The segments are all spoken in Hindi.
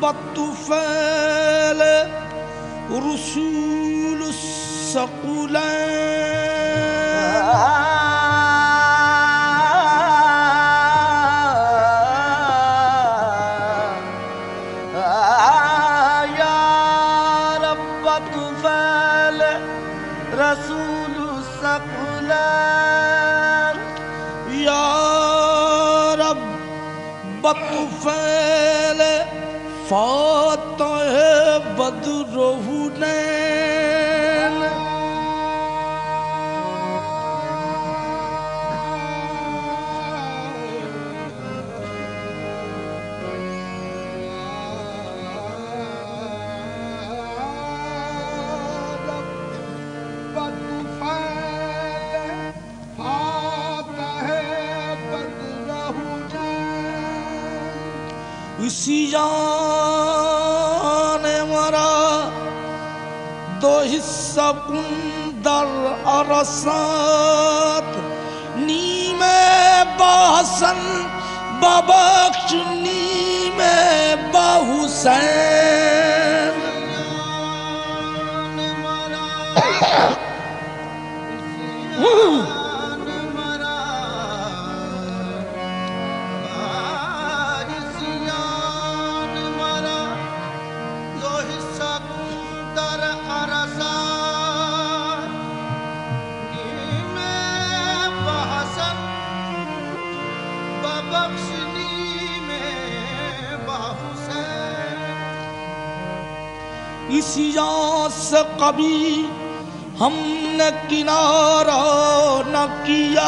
बतुफैल रसूल सकुलैन रसूल सकुलैन या रब बतुफैल फातह बदरुहुनैन इसी जान मरा दो हिस्सा कुंदर अरसात नीमे बाहसन बबख्श नीमे बाहुसैन इसी जान से कभी हमने किनारा न किया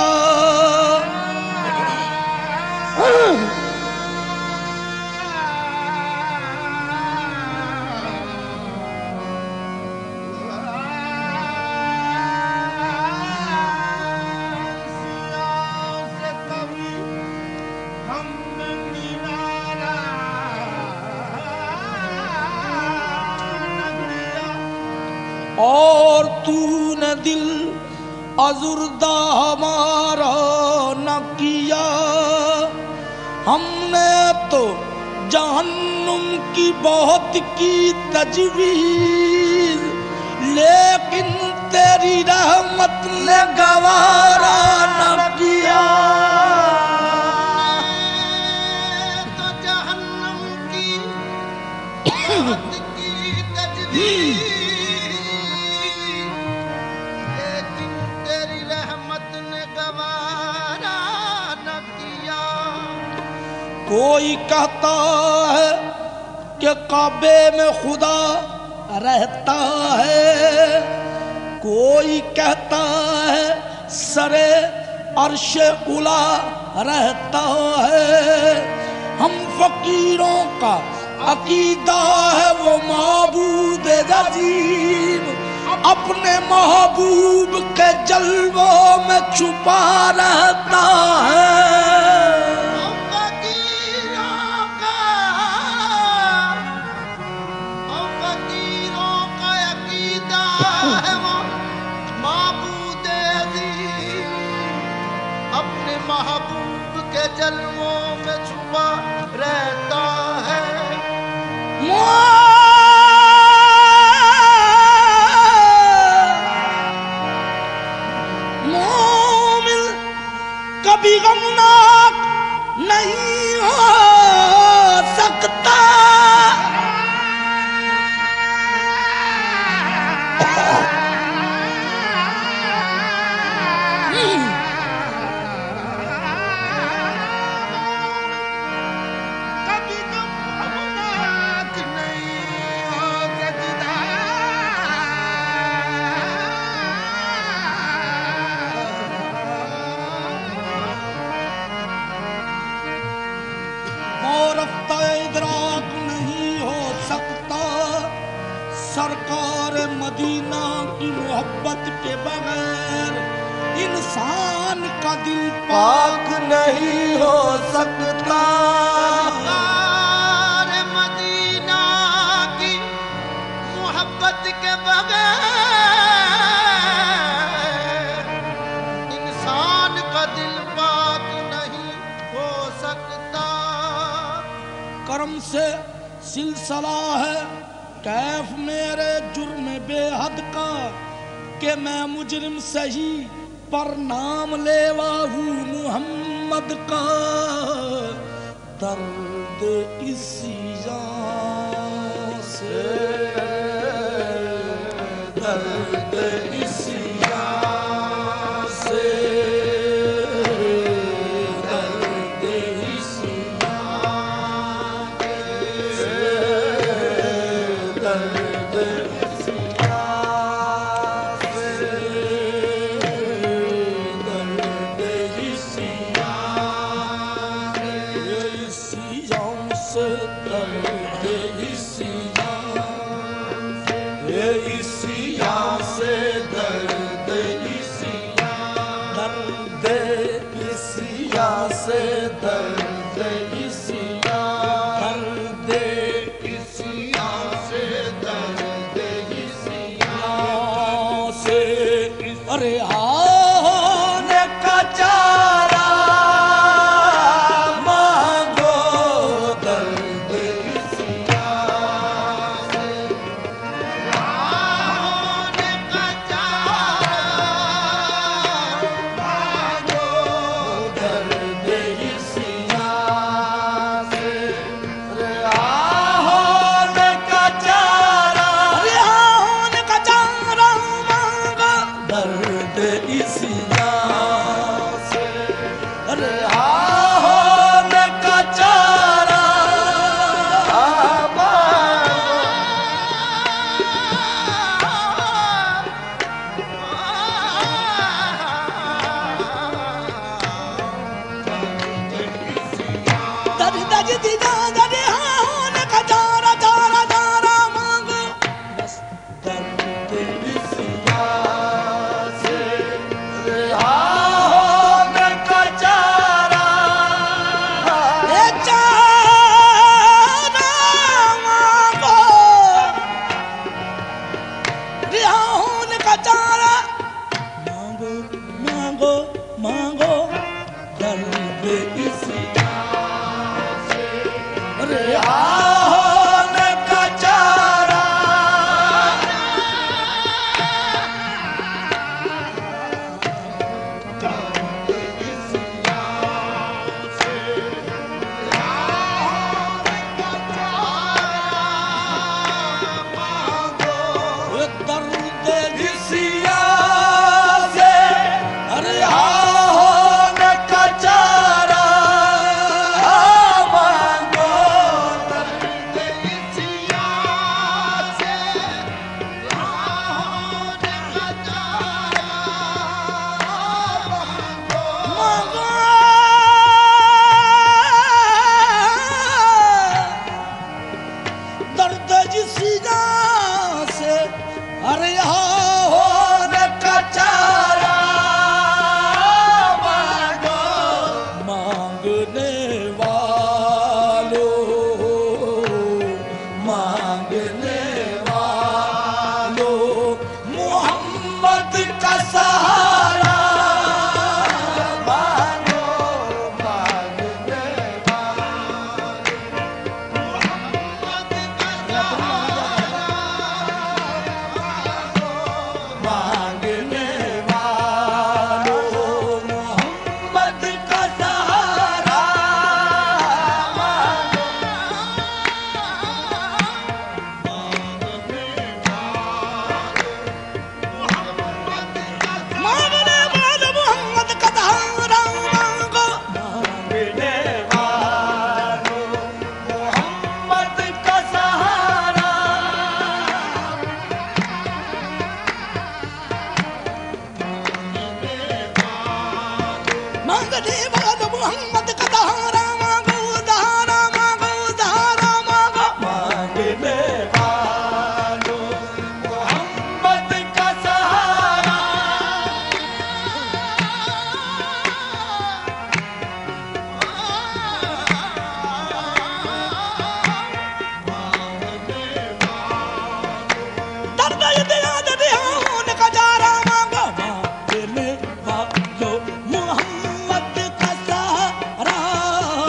और तूने दिल अजुर्दा हमारा न किया हमने तो जहन्नुम की बहुत की तजवीज लेकिन तेरी रहमत ने गवारा न किया तो जहन्नुम की बहुत की तजवीज कोई कहता है कि काबे में खुदा रहता है कोई कहता है सरे अर्शे उला रहता है हम फकीरों का अकीदा है वो माबूद अजीम अपने महबूब के जलवों में छुपा रहता है महबूब के जलवों में छुपा रहता है मोमिन कभी गमनाक नहीं हो सकता सरकार मदीना की मोहब्बत के बगैर इंसान का दिल पाक नहीं हो सकता सरकार मदीना की मोहब्बत के बगैर इंसान का दिल पाक नहीं हो सकता करम से सिलसिला है कैफ मेरे जुर्म बेहद का कि मैं मुजरिम सही पर नाम लेवा हूँ मुहम्मद का। दर्द इसी जान से, दर्द इसी जान से, दर्द इसी जान से, दर्द इसी जान से, दर्द इसी जान से, दर्द इसी जान से, इसी जान से, दर्द इसी जान, दर्द इसी जान से, दर्द इसी जान, दर्द इसी जान से, दर्द इसी जान से। अरे आने का चारा मांगो, दर्द इसी जान से, आने का चारा मांगो, दर्द इसी जान से। अरे आने का चारा, अरे आने का चारा मांगो, दर्द इसी जान से। अरे आने का चारा दर्द इसी जान, अरे आने का चारा चारा चारा मांगो, बस दर्द इसी जान से। अरे आने का चारा, ये चारा मांगो, अरे आने का चारा मांगो मांगो मांगो, दर्द इसी जान से। अरे आने का चारा, ये दर्द इसी जान से। अरे आने का चारा मांगो, दर्द इसी जान से, आने का चारा मांगो, मांगो। दर्द जिसी जान से। अरे होने का चारा मांगो, मांगने वालों, मांगने वालों, मोहम्मद का सहारा मांगो, मांगने मांगने वालों, मोहम्मद का सहारा मांगो। मांगने वालों, मोहम्मद का सहारा मांगो, मांगने वालों, मोहम्मद का सहारा मांगने वालों, मोहम्मद का सहारा मांगो, सहारा मांगो, सहारा मांगो, मांगने वालों, मोहम्मद का सहारा दर्द याद होने का चारा मांगो, मांगने वालों, मोहम्मद का सहारा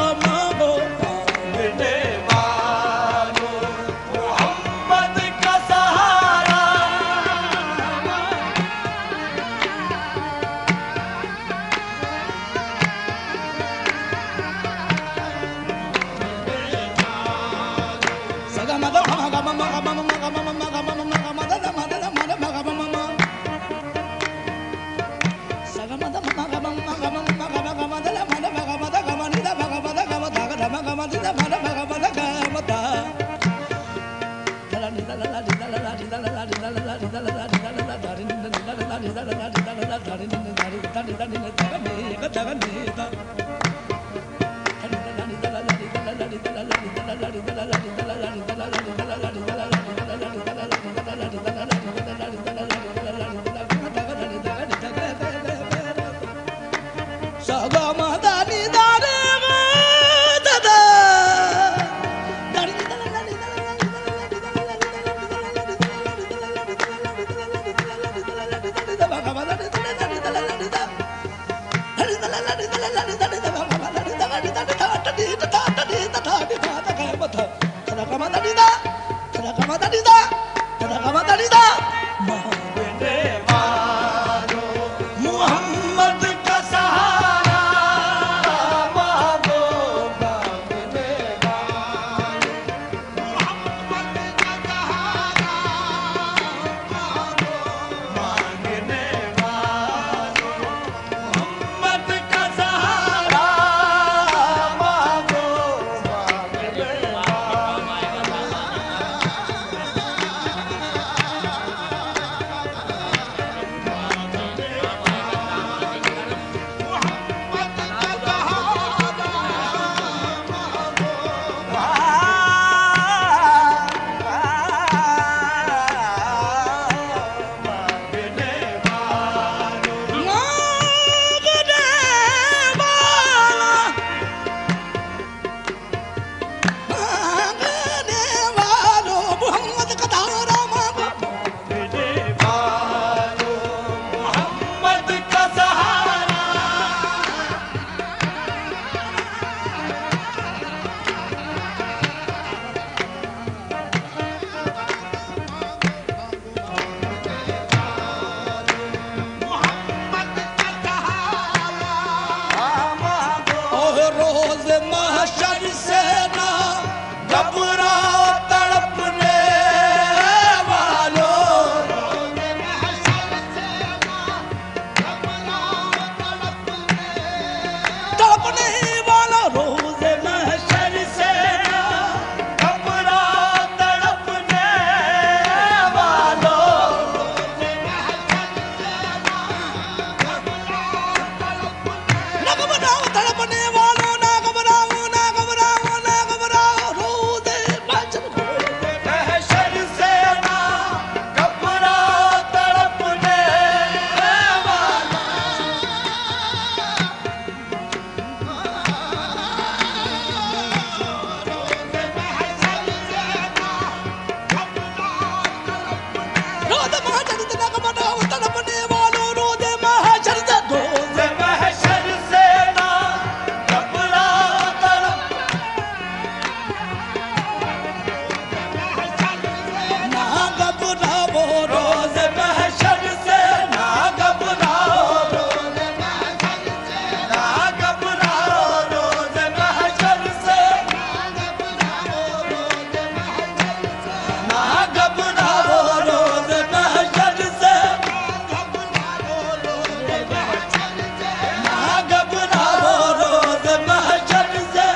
रोज महशर से ना घबराओ तड़पने वालों, तड़पने वालों रोज महशर से ना घबराओ तड़पने वालों, ना घबराओ तड़पने वालों, ना घबराओ ना घबराओ ना घबराओ रोज महशर से ना घबराओ तड़पने वालों। रोज महशर से ना घबराओ तड़पने वालों, रोज महशर से, रोज महशर से ना घबराओ ना घबराओ रोज महशर से, ना घबराओ ना घबराओ रोज महशर से, ना घबराओ रोज महशर से, ना घबराओ रोज महशर से,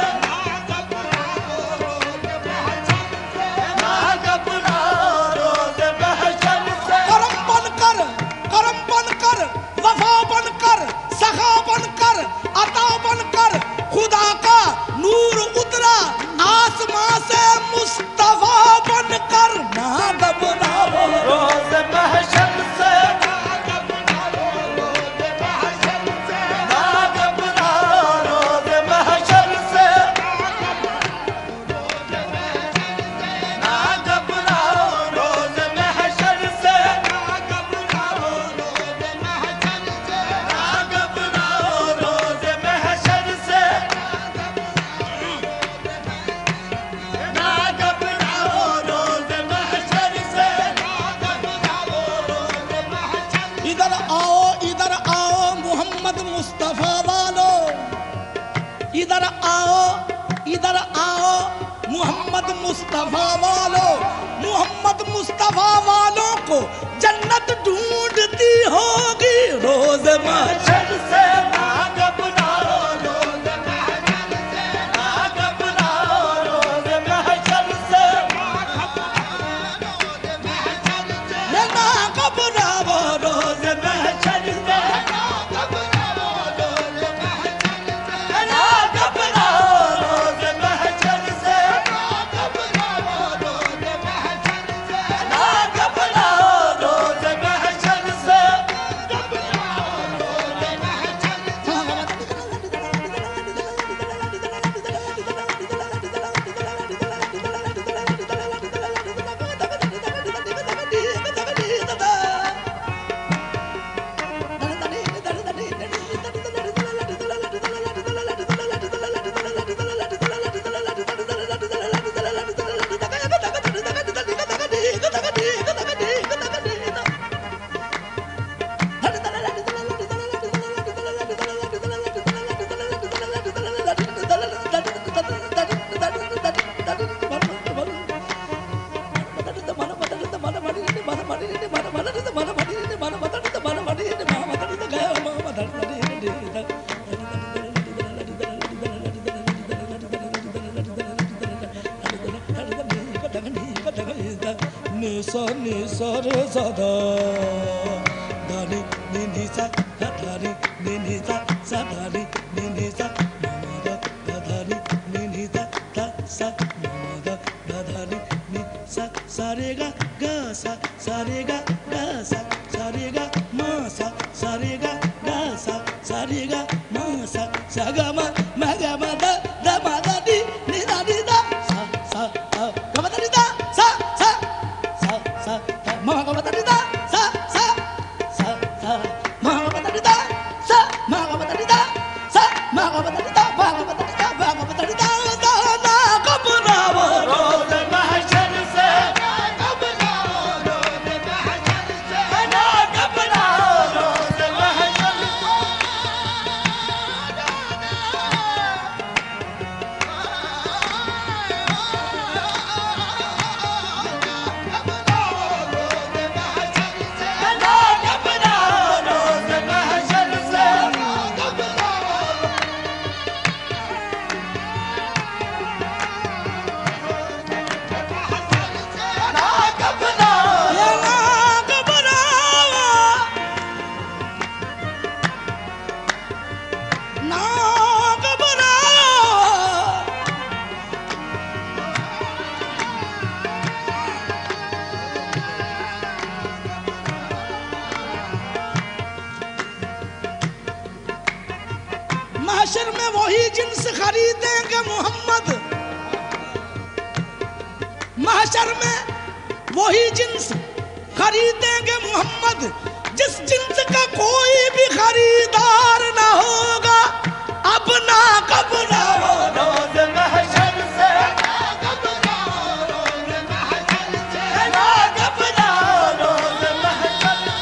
ना घबराओ रोज महशर से। करम बनकर वफा बनकर सखा बनकर अता बनकर खुदा का नूर उतरा आसमां से मुस्तफा बनकर, ना घबराओ रोज महशर से, ना घबराओ रोज महशर से, ना घबराओ रोज महशर से, ना घबराओ रोज महशर से, ना घबराओ रोज महशर से, ना घबराओ रोज महशर से। इधर आओ मोहम्मद मुस्तफा वालों, इधर आओ मोहम्मद मुस्तफा वालों, मोहम्मद मुस्तफा वालों को जन्नत ढूंढती होगी रोज महशर से, ना घबराओ रोज महशर से, ना घबराओ रोज महशर से, ना घबराओ रोज महशर से, ना घबराओ रोज महशर से, ना घबराओ रोज महशर से। निसर सदा दानी निनी सा दानी निनी सा दानी निनी सा ममदा दानी निनी सा सा ममदा दानी नि सा सारे गा सा सारे गा सा सारे गा मा सा सारे गा सा सारे गा मा सा सा गा मा गा मा दा मा दा दी नि दा सा सा गा मा दा दी दा सा सा सा सा मा गा मा दा दी दा सा सा सा सा मा गा मा दा दी दा सा मा गा मा दा दी दा सा मा गा मा दा दी दा मा गा मा दा दी दा मा गा मा दा दी दा ना घबराओ रोज महशर से, ना घबराओ रोज महशर से, ना घबराओ रोज महशर से। खरीदेंगे मोहम्मद महशर में वही जिन्स खरीदेंगे मोहम्मद जिस जिन्स का कोई भी खरीदार ना होगा। अब ना घबराओ रोज महशर से, घबराओ रोज महशर से, ना घबराओ रोज महशर से।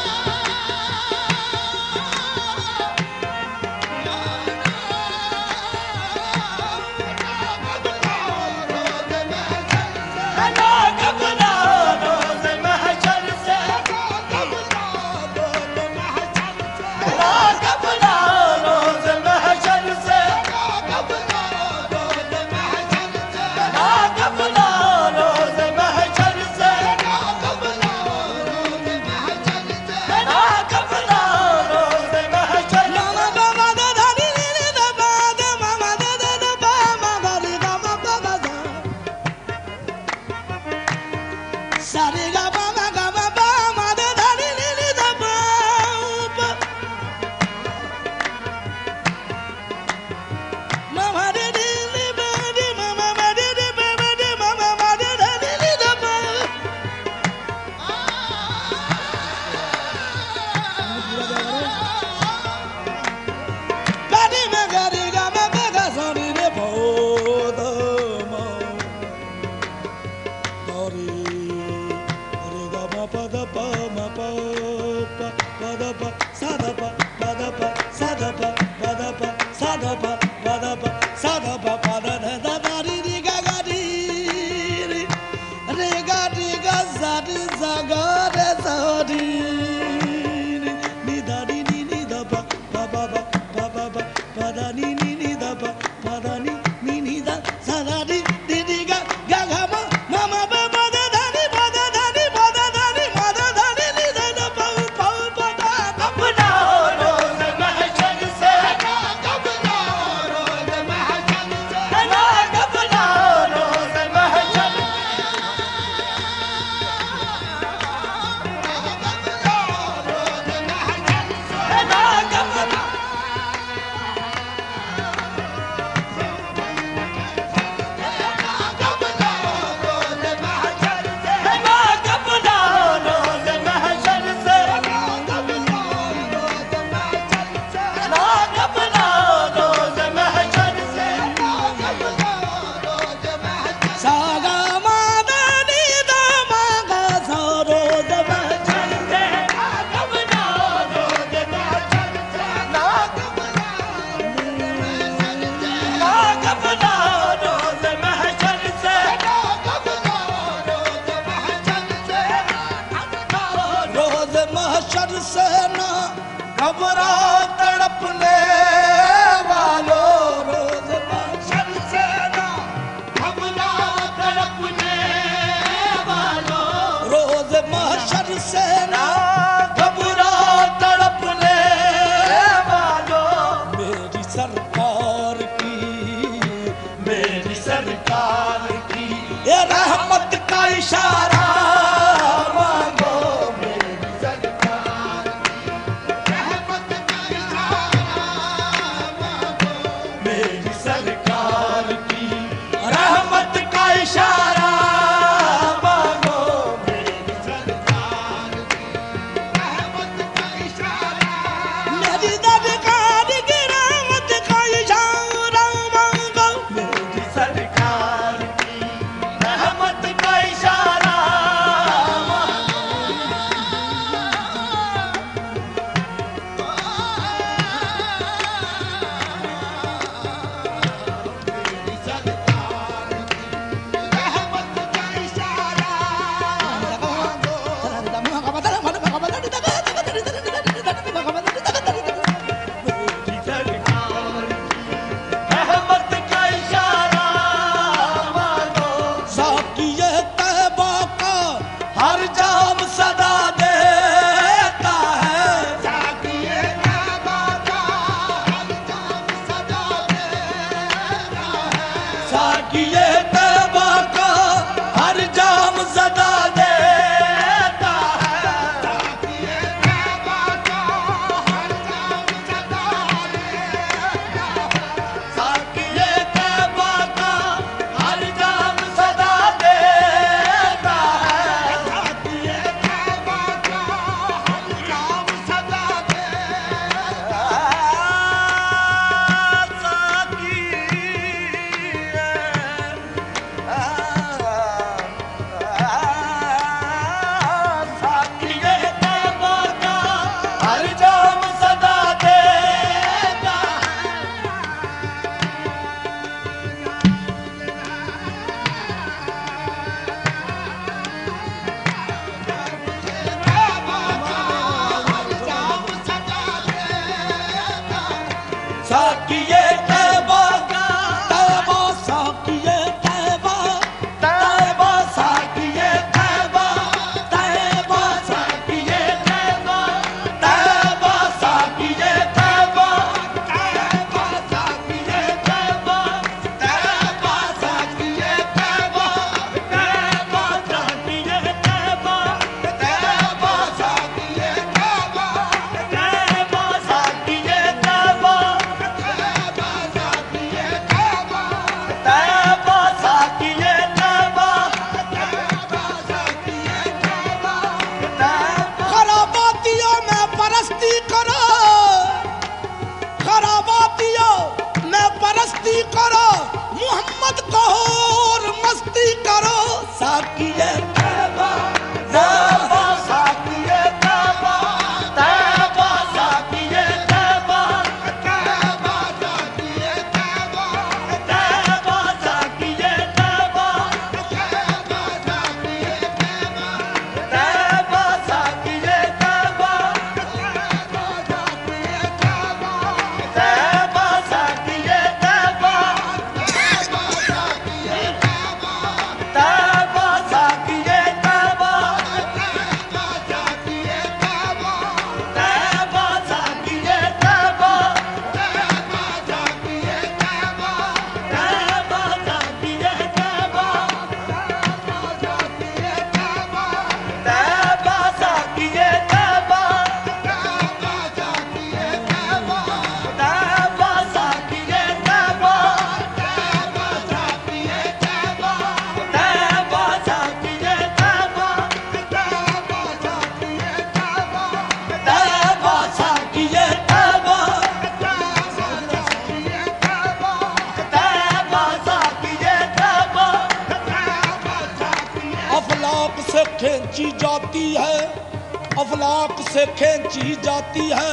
खींची जाती है, अफलाक से खींची जाती है,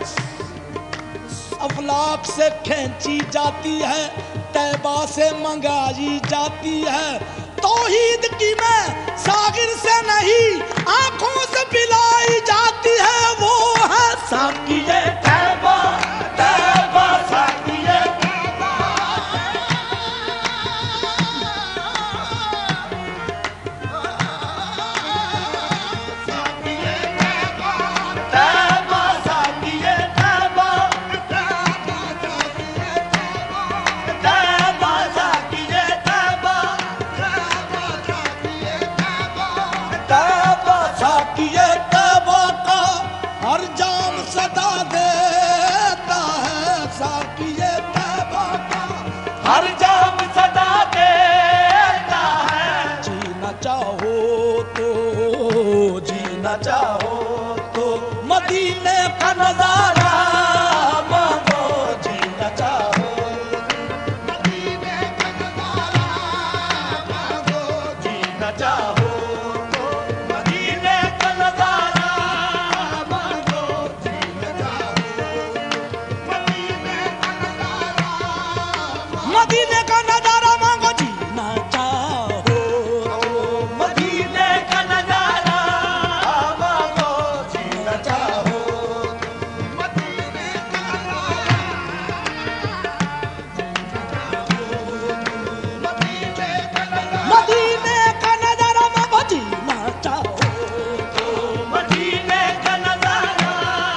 अफलाक से खींची जाती है, तैबा से मंगाई जाती है। तौहीद की मैं सागिर से नहीं, आंखों से पिलाई जाती है, वो है साकिए तैबा, तैबा साकिए तैबा। तैबा साकिए तैबा, तैबा साकिए तैबा, तैबा साकिए तैबा का हर जाम सदा देता है, साकिए तैबा का हर जाम सदा देता है। जीना चाहो तो, जीना चाहो तो मदीने का नजारा मांगो, जीना चाहो मदीने का नजारा मांगो, जीना चाहो तो मदीने का नजारा मांगो, जीना चाहो मदीने का नजारा, मदीने का नजारा मांगो, जीना चाहो तो मदीने का नजारा मांगो, जीना चाहो मदीने का नजारा, मदीने का नजारा मांगो, जीना चाहो तो मदीने का नजारा,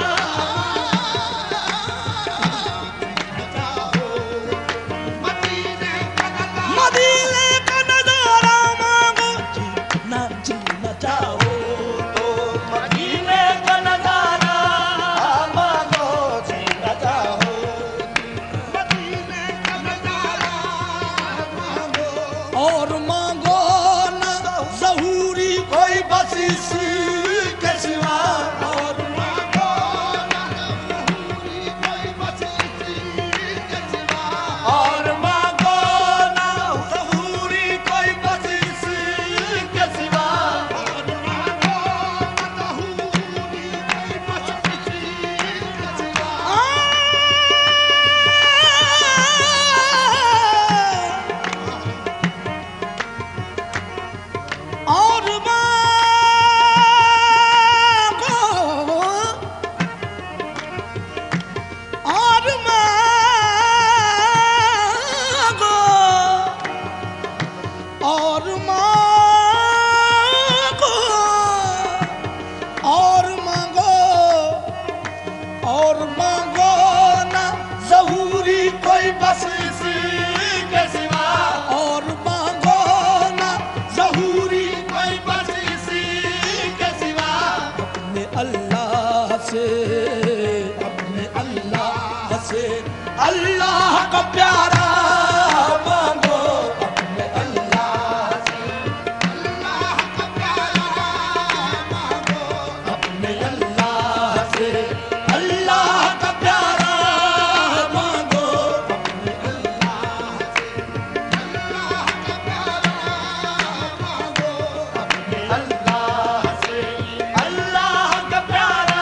मदीने का नजारा मांगो, जीना जीना चाहो तो मदीने का नजारा मांगो, जीना चाहो मदीने का नजारा मांगो। और मांगो ना ज़हूरी कोई बस इसी के सिवा, और मांगो ना ज़हूरी कोई बस इसी के सिवा, और मांगो ना ज़हूरी कोई बस इसी के सिवा, और मांगो ना ज़हूरी कोई बस इसी के सिवा। और मांगो, और मांगो, और मांगो, और मांगो, और मांगो ना ज़हूरी कोई बस इसी के सिवा, और मांगो ना ज़हूरी कोई बस इसी के सिवा। अपने अल्लाह से, अपने अल्लाह से अल्लाह का प्यारा मांगो, अपने अल्लाह से अल्लाह का प्यारा मांगो, अपने अल्लाह से अल्लाह का प्यारा मांगो, अपने अल्लाह से अल्लाह का प्यारा मांगो, अपने अल्लाह से अल्लाह का प्यारा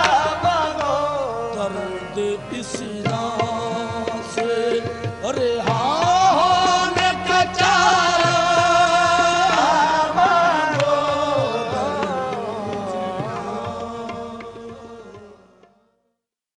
मांगो। दर्द इस राह से अरे